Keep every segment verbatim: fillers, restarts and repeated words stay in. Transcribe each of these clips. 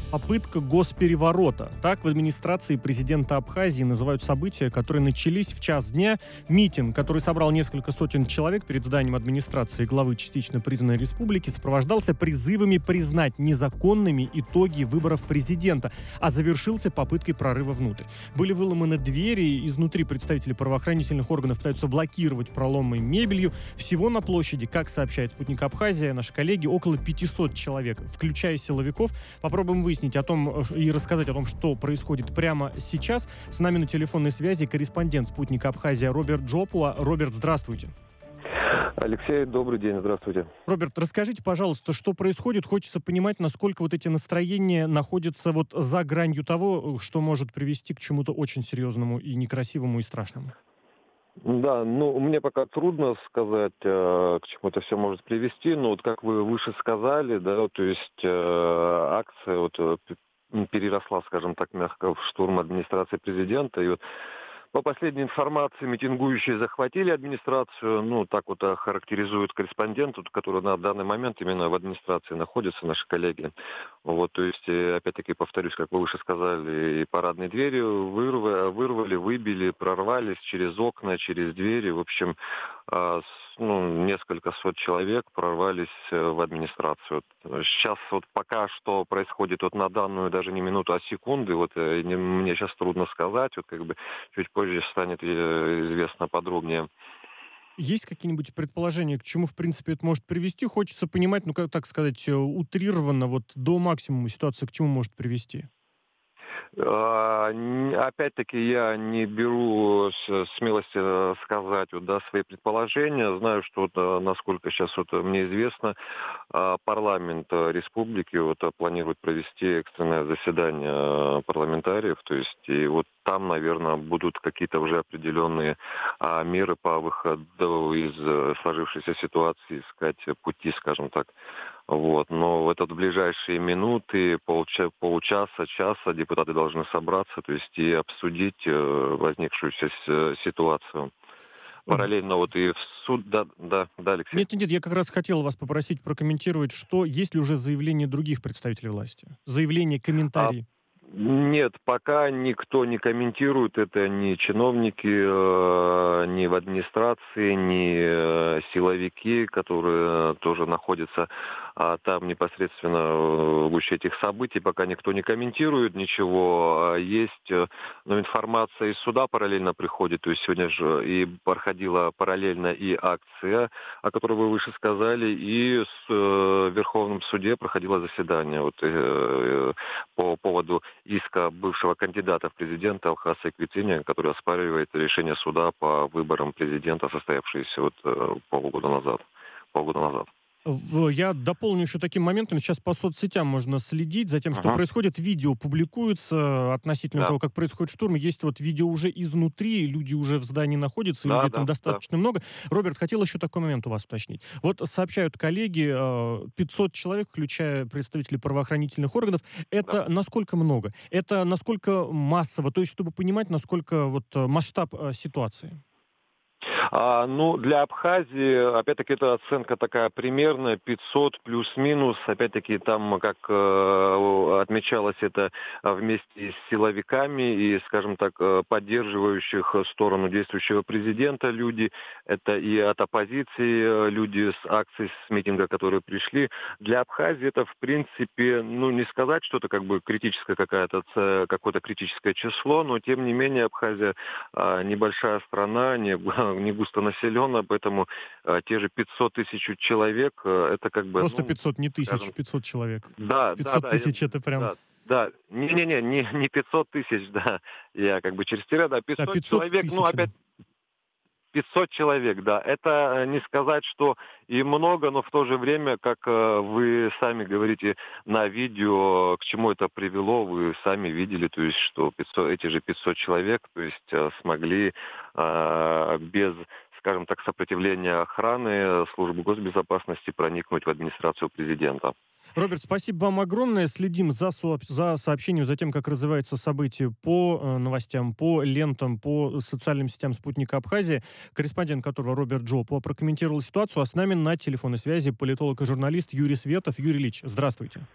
Попытка госпереворота. Так в администрации президента Абхазии называют события, которые начались в час дня. Митинг, который собрал несколько сотен человек перед зданием администрации главы частично признанной республики, сопровождался призывами признать незаконными итоги выборов президента, а завершился попыткой прорыва внутрь. Были выломаны двери, изнутри представители правоохранительных органов пытаются блокировать проломы мебелью. Всего на площади, как сообщает «Спутник Абхазия», наши коллеги, около пятисот человек, включая силовиков. Попробуем выяснить о том и рассказать о том, что происходит прямо сейчас. С нами на телефонной связи корреспондент «Спутника Абхазия» Роберт Джопуа. Роберт, здравствуйте. Алексей, добрый день, здравствуйте. Роберт, расскажите, пожалуйста, что происходит? Хочется понимать, насколько вот эти настроения находятся вот за гранью того, что может привести к чему-то очень серьезному и некрасивому и страшному. Да, ну, мне пока трудно сказать, э, к чему это все может привести, но вот как вы выше сказали, да, то есть э, акция вот э, переросла, скажем так, мягко в штурм администрации президента, и вот по последней информации, митингующие захватили администрацию, ну, так вот характеризует корреспондент, который на данный момент именно в администрации находится, наши коллеги. Вот, то есть, опять-таки, повторюсь, как вы выше сказали, и парадные двери вырвали, вырвали, выбили, прорвались через окна, через двери, в общем, ну, несколько сот человек прорвались в администрацию. Сейчас вот пока что происходит вот на данную даже не минуту, а секунды, вот мне сейчас трудно сказать, вот как бы чуть позже станет известно подробнее. Есть какие-нибудь предположения, к чему, в принципе, это может привести? Хочется понимать, ну, как так сказать, утрированно, вот до максимума ситуация к чему может привести? Опять-таки я не беру смелости сказать вот, да, свои предположения. Знаю, что вот, насколько сейчас вот мне известно, парламент республики вот, планирует провести экстренное заседание парламентариев. То есть и вот там, наверное, будут какие-то уже определенные а, меры по выходу из сложившейся ситуации, искать пути, скажем так. Вот. Но в этот ближайшие минуты, полча, получаса, часа депутаты должны собраться, то есть и обсудить возникшую ситуацию. Параллельно вот и в суд... Да, да, да, Алексей. Нет, нет, нет, я как раз хотел вас попросить прокомментировать, что есть ли уже заявление других представителей власти? Заявление, комментарии? А... Нет, пока никто не комментирует это, ни чиновники, ни в администрации, ни силовики, которые тоже находятся там непосредственно в гуще этих событий. Пока никто не комментирует ничего. Есть, но информация из суда параллельно приходит. То есть сегодня же и проходила параллельно и акция, о которой вы выше сказали, и в Верховном суде проходило заседание вот, по поводу иска бывшего кандидата в президенты Алхаса Эквитиния, который оспаривает решение суда по выборам президента, состоявшееся вот полгода назад. Полгода назад. Я дополню еще таким моментом. Сейчас по соцсетям можно следить за тем, что uh-huh. происходит. Видео публикуются относительно да. того, как происходит штурм. Есть вот видео уже изнутри, люди уже в здании находятся, да, людей да, там достаточно да. много. Роберт, хотел еще такой момент у вас уточнить. Вот сообщают коллеги, пятьсот человек, включая представителей правоохранительных органов. Это да. насколько много? Это насколько массово? То есть, чтобы понимать, насколько вот масштаб ситуации? А, ну, для Абхазии, опять-таки, это оценка такая примерная, пятьсот плюс-минус. Опять-таки, там, как э, отмечалось, это вместе с силовиками и, скажем так, поддерживающих сторону действующего президента люди. Это и от оппозиции люди с акций, с митинга, которые пришли. Для Абхазии это, в принципе, ну, не сказать, что это как бы критическое какая-то, какое-то критическое число, но, тем не менее, Абхазия э, небольшая страна, не не густонаселенно, поэтому а, те же пятьсот тысяч человек, а, это как бы... Просто ну, пятьсот, не тысяч, скажем, пятьсот человек. Да, пятьсот да, тысяч, да, это прям... Да, да, не-не-не, не, не пятьсот тысяч, да, я как бы через тире, да, пятьсот, да, пятьсот человек, тысяч, ну, опять... пятьсот человек, да. Это не сказать, что и много, но в то же время, как вы сами говорите на видео, к чему это привело, вы сами видели, то есть, что пятьсот, эти же пятьсот человек, то есть, смогли э, без, скажем так, сопротивления охраны службы госбезопасности проникнуть в администрацию президента. Роберт, спасибо вам огромное. Следим за, со- за сообщением, за тем, как развивается событие по э, новостям, по лентам, по социальным сетям «Спутника Абхазии», корреспондент которого Роберт Джопуа прокомментировал ситуацию, а с нами на телефонной связи политолог и журналист Юрий Светов. Юрий Ильич, здравствуйте.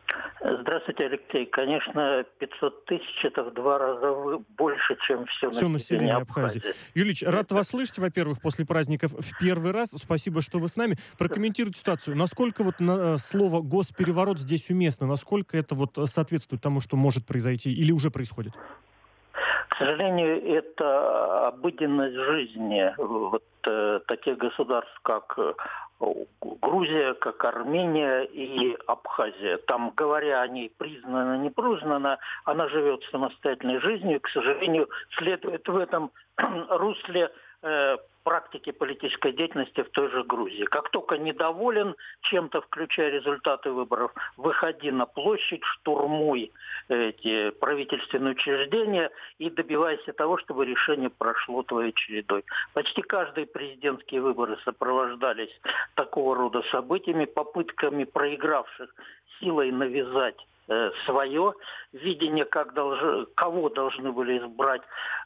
Здравствуйте, Алексей. Конечно, пятьсот тысяч – это в два раза больше, чем все, Все население население Абхазии. Абхазии. Юлич, рад вас слышать, во-первых, после праздников в первый раз. Спасибо, что вы с нами. Прокомментируйте ситуацию. Насколько вот на, слово «госпереворот» здесь уместно? Насколько это вот соответствует тому, что может произойти или уже происходит? К сожалению, это обыденность жизни вот э, таких государств, как э, Грузия, как Армения и Абхазия. Там, говоря о ней признана, не признана, она живет самостоятельной жизнью и, к сожалению, следует в этом русле э, практики политической деятельности в той же Грузии. Как только недоволен чем-то, включая результаты выборов, выходи на площадь, штурмуй эти правительственные учреждения и добивайся того, чтобы решение прошло твоей чередой. Почти каждые президентские выборы сопровождались такого рода событиями, попытками проигравших силой навязать свое видение, как долж... кого должны были избрать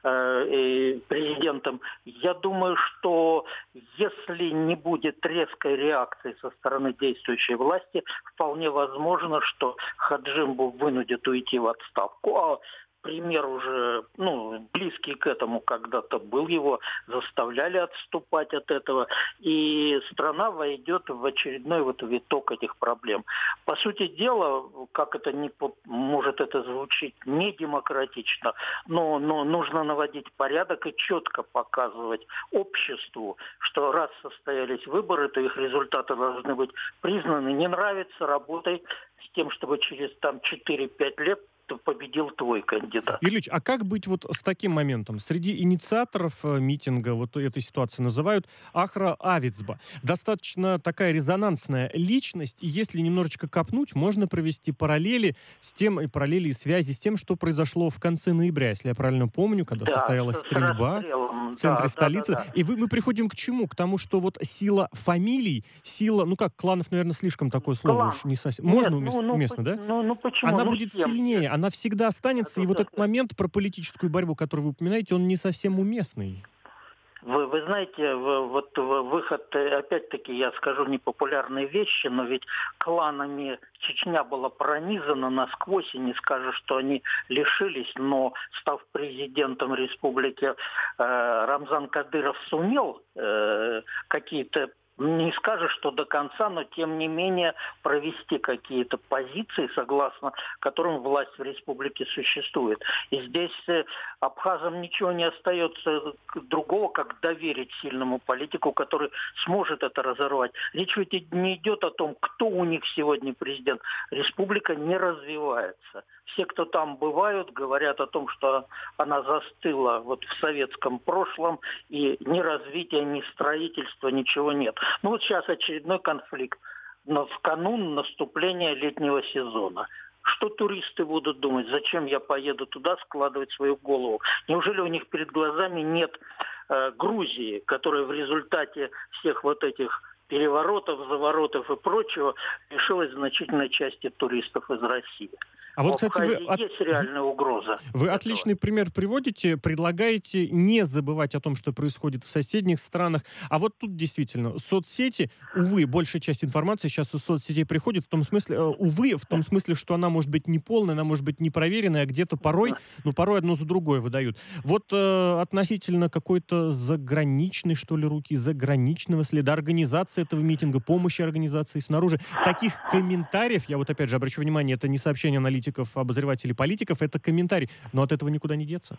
э, президентом. Я думаю, что если не будет резкой реакции со стороны действующей власти, вполне возможно, что Хаджимбу вынудят уйти в отставку. А пример уже, ну, близкий к этому когда-то был, его заставляли отступать от этого, и страна войдет в очередной вот виток этих проблем. По сути дела, как это не может это звучить не демократично, но, но нужно наводить порядок и четко показывать обществу, что раз состоялись выборы, то их результаты должны быть признаны. Не нравится, работай с тем, чтобы через там четыре-пять лет победил твой кандидат. Ильич, а как быть вот с таким моментом? Среди инициаторов митинга вот этой ситуации называют Ахра Авицба. Достаточно такая резонансная личность, и если немножечко копнуть, можно провести параллели с тем, и параллели и связи с тем, что произошло в конце ноября, если я правильно помню, когда да, состоялась стрельба в центре да, столицы. Да, да, да. И вы, мы приходим к чему? К тому, что вот сила фамилий, сила, ну как, кланов, наверное, слишком такое слово Клан. уж не совсем. Можно Нет, уместно, ну, уместно, да? Ну, ну, почему? Она ну, будет сильнее, она всегда останется, и вот этот момент про политическую борьбу, который вы упоминаете, он не совсем уместный. Вы, вы знаете, вот выход, опять-таки, я скажу непопулярные вещи, но ведь кланами Чечня была пронизана насквозь, и не скажешь, что они лишились, но, став президентом республики, э, Рамзан Кадыров сумел э, какие-то, не скажешь, что до конца, но тем не менее провести какие-то позиции, согласно которым власть в республике существует. И здесь абхазам ничего не остается другого, как доверить сильному политику, который сможет это разорвать. Речь ведь не идет о том, кто у них сегодня президент. Республика не развивается. Все, кто там бывают, говорят о том, что она застыла вот в советском прошлом, и ни развития, ни строительства, ничего нет. Ну вот сейчас очередной конфликт, но в канун наступления летнего сезона. Что туристы будут думать? Зачем я поеду туда складывать свою голову? Неужели у них перед глазами нет э, Грузии, которая в результате всех вот этих переворотов, заворотов и прочего лишилась значительной части туристов из России? А вот, кстати, вы от... есть реальная угроза. Вы отличный пример приводите, предлагаете не забывать о том, что происходит в соседних странах. А вот тут действительно соцсети, увы, большая часть информации сейчас из соцсетей приходит в том смысле, э, увы, в том смысле, что она может быть неполная, она может быть непроверенная, а где-то порой, ну порой одно за другое выдают. Вот э, относительно какой-то заграничной, что ли, руки, заграничного следа, организации этого митинга, помощи организации снаружи, таких комментариев, я вот опять же обращу внимание, это не сообщение аналитиков, обозревателей, политиков, это комментарий. Но от этого никуда не деться.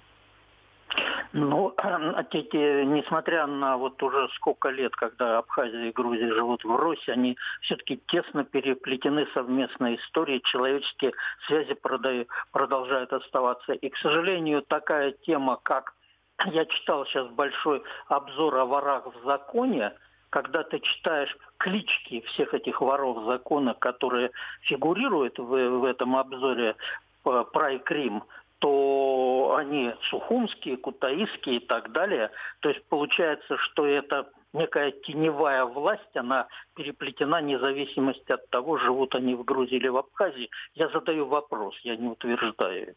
Ну, несмотря на вот уже сколько лет, когда Абхазия и Грузия живут в России, они все-таки тесно переплетены совместной историей, человеческие связи продолжают оставаться. И, к сожалению, такая тема, как я читал сейчас большой обзор о ворах в законе, когда ты читаешь клички всех этих воров закона, которые фигурируют в, в этом обзоре «Прайкрим», то они сухумские, кутаисские и так далее. То есть получается, что это некая теневая власть, она переплетена вне зависимости от того, живут они в Грузии или в Абхазии. Я задаю вопрос, я не утверждаю это.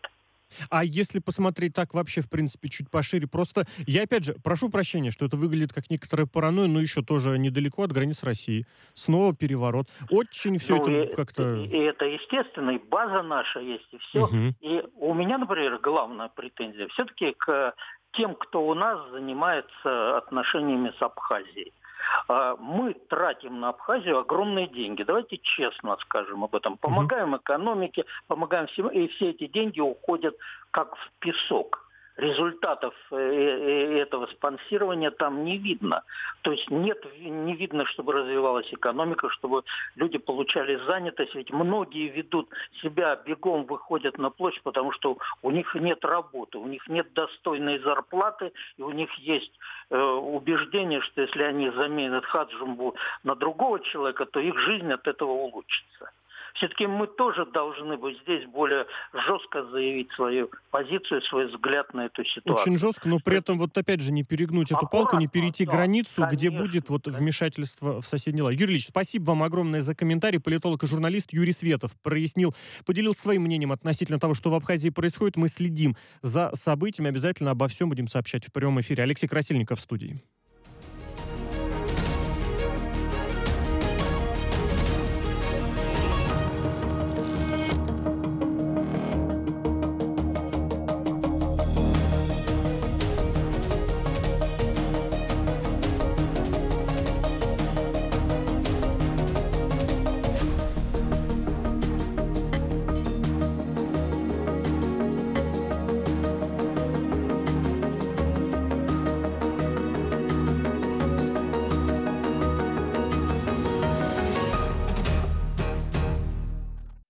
А если посмотреть так вообще, в принципе, чуть пошире, просто я, опять же, прошу прощения, что это выглядит как некоторая паранойя, но еще тоже недалеко от границ России. Снова переворот. Очень все Ну, это и, как-то... и это естественно, и база наша есть, и все. Мгм. И у меня, например, главная претензия все-таки к тем, кто у нас занимается отношениями с Абхазией. А, Мы тратим на Абхазию огромные деньги. Давайте честно скажем об этом. Мгм. Помогаем экономике, помогаем всему, и все эти деньги уходят как в песок. Результатов э, э, этого спонсирования там не видно. То есть нет, не видно, чтобы развивалась экономика, чтобы люди получали занятость. Ведь многие ведут себя, бегом выходят на площадь, потому что у них нет работы, у них нет достойной зарплаты, и у них есть э, убеждение, что если они заменят Хаджимбу на другого человека, то их жизнь от этого улучшится. Все-таки мы тоже должны быть здесь более жестко заявить свою позицию, свой взгляд на эту ситуацию. Очень жестко, но при этом вот опять же не перегнуть эту палку, не Аккуратно, перейти да, границу, где конечно, будет вот конечно. вмешательство в соседние дела. Юрий Ильич, спасибо вам огромное за комментарий. Политолог и журналист Юрий Светов прояснил, поделился своим мнением относительно того, что в Абхазии происходит. Мы следим за событиями, обязательно обо всем будем сообщать в прямом эфире. Алексей Красильников в студии.